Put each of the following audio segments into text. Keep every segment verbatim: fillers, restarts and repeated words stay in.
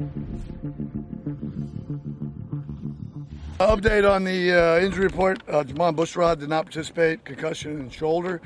Update on the uh, injury report. Uh, Jamon Bushrod did not participate, concussion in shoulder.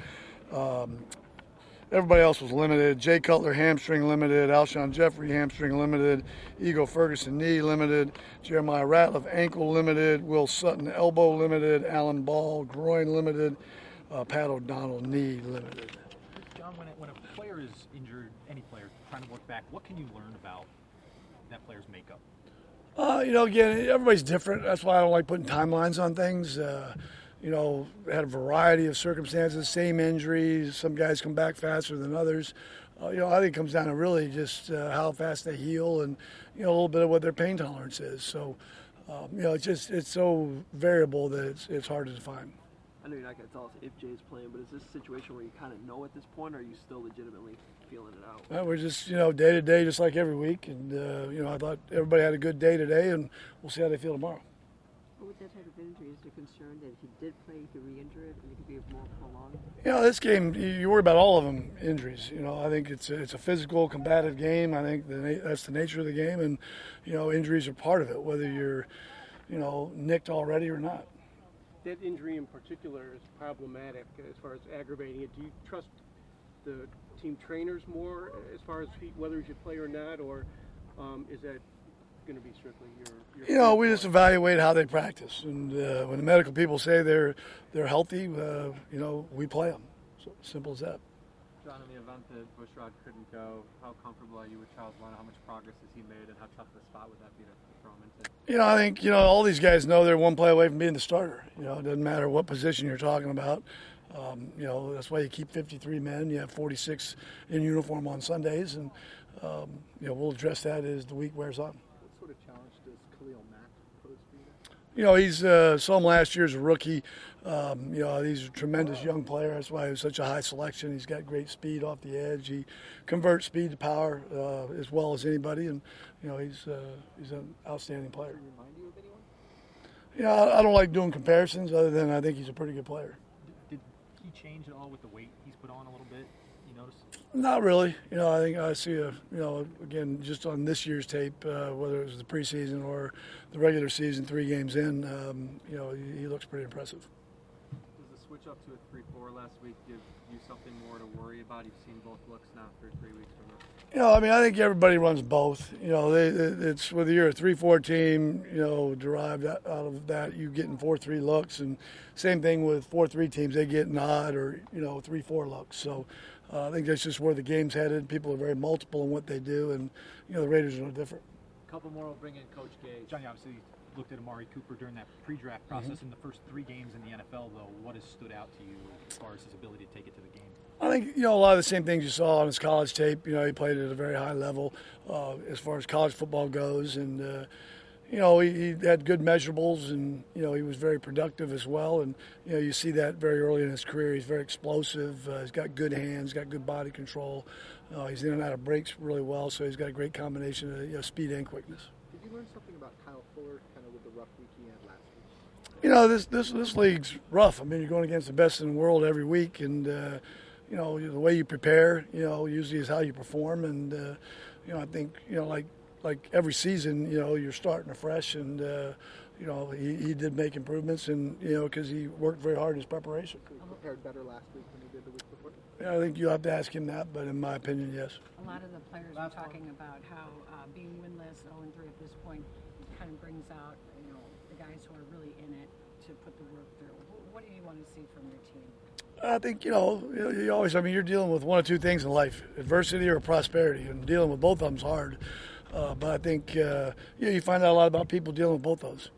Um, everybody else was limited. Jay Cutler, hamstring limited. Alshon Jeffrey, hamstring limited. Ego Ferguson, knee limited. Jeremiah Ratliff, ankle limited. Will Sutton, elbow limited. Alan Ball, groin limited. Uh, Pat O'Donnell, knee limited. John, when, it, when a player is injured, any player trying to work back, what can you learn about that player's makeup? Uh, you know, again, everybody's different. That's why I don't like putting timelines on things. Uh, you know, had a variety of circumstances, same injuries. Some guys come back faster than others. Uh, you know, I think it comes down to really just uh, how fast they heal and, you know, a little bit of what their pain tolerance is. So, um, you know, it's just it's so variable that it's, it's hard to define. I know you're not going to tell us if Jay's playing, but is this a situation where you kind of know at this point, or are you still legitimately feeling it out? Well, we're just, you know, day to day, just like every week. And, uh, you know, I thought everybody had a good day today, and we'll see how they feel tomorrow. But with that type of injury, is there concern that if he did play, he could re-injure it, and it could be more prolonged? You know, this game, you worry about all of them injuries. You know, I think it's a, it's a physical, combative game. I think the, that's the nature of the game, and, you know, injuries are part of it, whether you're, you know, nicked already or not. That injury in particular is problematic as far as aggravating it. Do you trust the team trainers more as far as whether he should play or not, or um, is that going to be strictly your, your? You know, we just evaluate how they practice, and uh, when the medical people say they're they're healthy, uh, you know, we play them. So simple as that. John, in the event that Bushrod couldn't go, how comfortable are you with Charles Leno? How much progress has he made, and how tough of a spot would that be to throw him into? You know, I think, you know, all these guys know they're one play away from being the starter. You know, it doesn't matter what position you're talking about. Um, you know, that's why you keep fifty-three men. You have forty-six in uniform on Sundays, and, um, you know, we'll address that as the week wears on. What sort of challenge does Khalil Mack pose for you? You know, he's uh, saw him last year as a rookie. Um, you know, he's a tremendous young player. That's why he was such a high selection. He's got great speed off the edge. He converts speed to power uh, as well as anybody, and you know, he's uh, he's an outstanding player. Does he remind you of anyone? You know, I, I don't like doing comparisons, other than I think he's a pretty good player. Did, did he change at all with the weight he's put on a little bit? You notice? Not really. You know, I think I see a, you know, again, just on this year's tape, uh, whether it was the preseason or the regular season, three games in, um, you know, he, he looks pretty impressive. Does the switch up to a three four last week give you something more to worry about? You've seen both looks now for three weeks from now. You know, I mean, I think everybody runs both. You know, they, it's whether you're a three four team, you know, derived out of that, you getting four three looks, and same thing with four three teams, they get an odd or, you know, three four looks. So uh, I think that's just where the game's headed. People are very multiple in what they do, and, you know, the Raiders are no different. A couple more will bring in Coach Gage. Johnny, obviously looked at Amari Cooper during that pre-draft process. Mm-hmm. In the first three games in the N F L, though, what has stood out to you as far as his ability to take it to the game? I think, you know, a lot of the same things you saw on his college tape. You know, he played at a very high level uh, as far as college football goes. And, uh, you know, he, he had good measurables, and, you know, he was very productive as well. And, you know, you see that very early in his career. He's very explosive. Uh, he's got good hands, got good body control. Uh, he's in and out of breaks really well, so he's got a great combination of, you know, speed and quickness. Did you learn something about Kyle Fuller kind of with the rough week he had last week? You know, this, this, this league's rough. I mean, you're going against the best in the world every week, and, uh, you know, the way you prepare, you know, usually is how you perform. And, uh, you know, I think, you know, like like every season, you know, you're starting afresh. And, uh, you know, he, he did make improvements, and, you know, because he worked very hard in his preparation. So he prepared better last week than he did the week before? Yeah, I think you'll have to ask him that, but in my opinion, yes. A lot of the players are talking about how uh, being winless, oh and three at this point, kind of brings out, you know, the guys who are really in it to put the work through. What do you want to see from your team? I think, you know, you always, I mean, you're dealing with one or two things in life, adversity or prosperity, and dealing with both of them is hard. Uh, but I think, uh, you know, you find out a lot about people dealing with both those.